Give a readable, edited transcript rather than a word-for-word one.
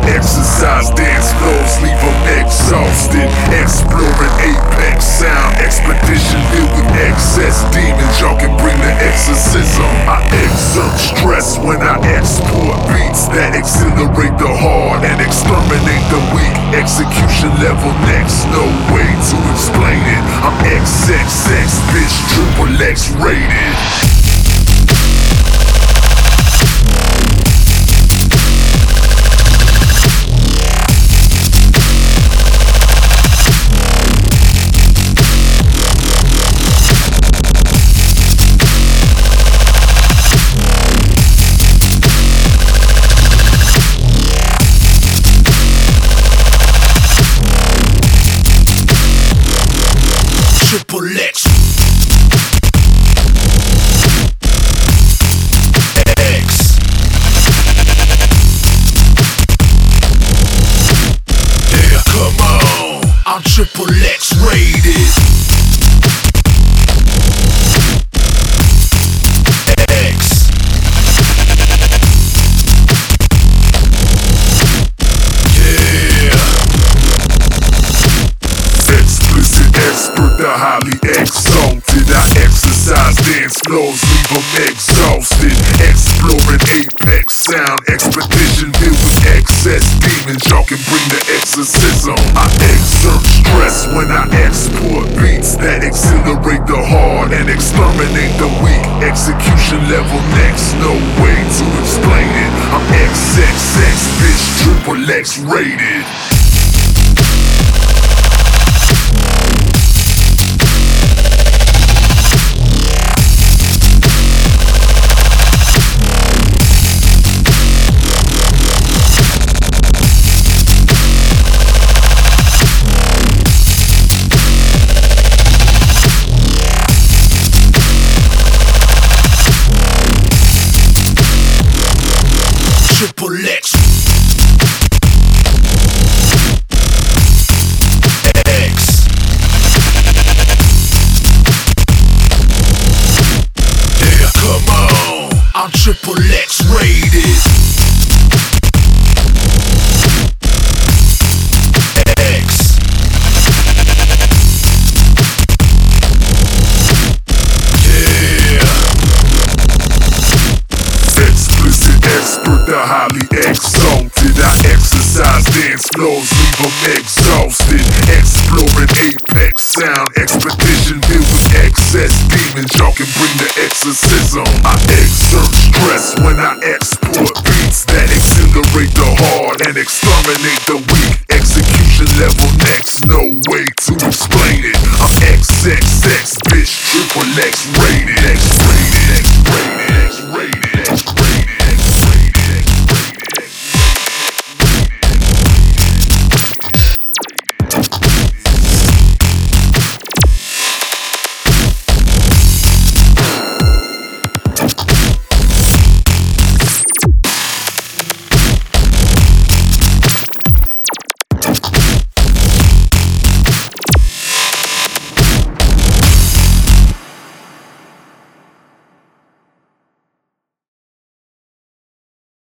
exercise dance floors, leave them exhausted. Exploring apex sound, expedition filled with excess demons. Y'all can bring the exorcism. I exert stress when I export beats that exhilarate the hard and exterminate the weak. Execution level next, no way to explain it. I'm XXX, bitch, triple X rated. Triple X X. Yeah, come on, I'm Triple X rated. X. Yeah. Explicit expert, the highly exalted. I exercise dance floors, leave them exhausted. Exploring apex sound, expedition filled with excess demons. Y'all can bring the exorcism. I exert stress when I export beats that exhilarate the hard and exterminate the weak. Execution level next, no way to explain it. I'm XXX, bitch, triple X rated. Triple X X. Yeah, come on, I'm Triple X rated. X. Yeah. Explicit expert, the highly exalted. I exercise dance floors, leave them exhausted. Exploring apex sound, expedition filled with excess demons. Y'all can bring the exorcism. I exert stress when I export beats that exhilarate the hard and exterminate the weak. Execution level next, no way to explain it. I'm XXX, bitch, triple X rated. X rated.